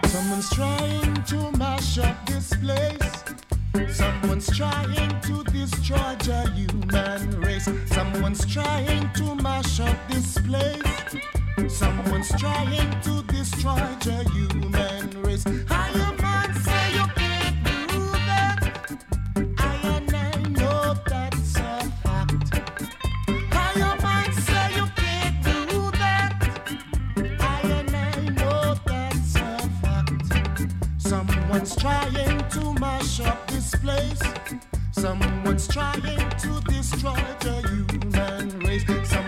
Someone's trying to mash up this place. Someone's trying to destroy the human race. Someone's trying to mash up this place. Someone's trying to destroy the human race. I am man say you can't do that. I know that's a fact. I am man say you can't do that. I know that's a fact. Someone's trying to mash up this place. Someone's trying to destroy the human race.